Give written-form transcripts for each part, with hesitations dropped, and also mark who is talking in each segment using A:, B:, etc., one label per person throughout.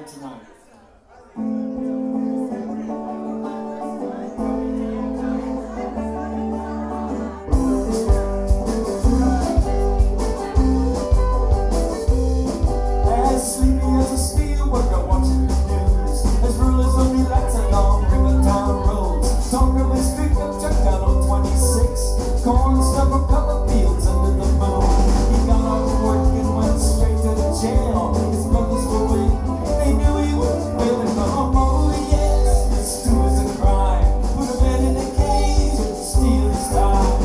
A: tonight. As sleepy as a steel worker watching the news, as rulers only lights along river town roads, talking with street up check down on 26, corn stubble cover fields under the moon. He got off work and went straight to the jail. His brothers were waiting, they knew he wouldn't win it. Oh yes, this too is a crime. Put a man in a cage and steal his time.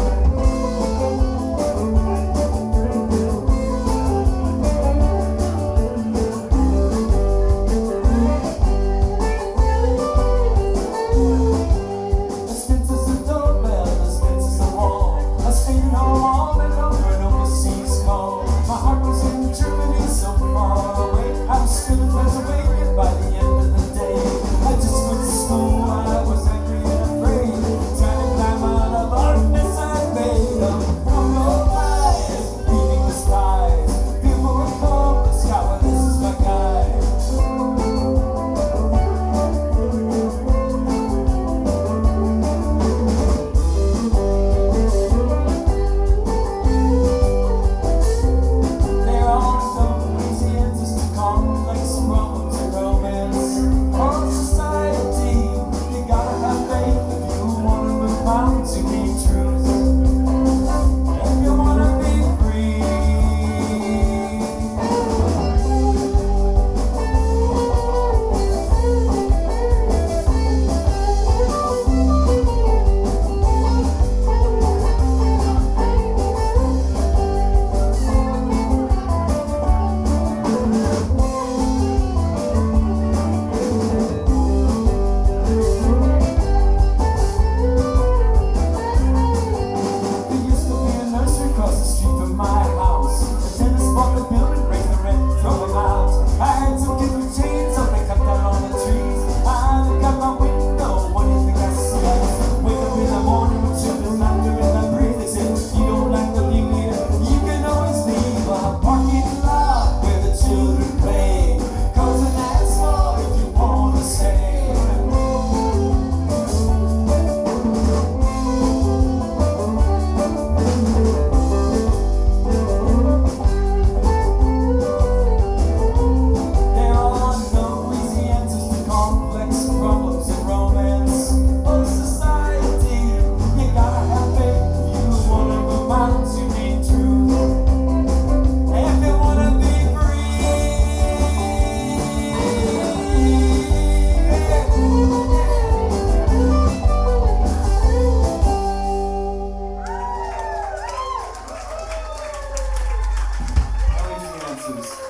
A: Answers.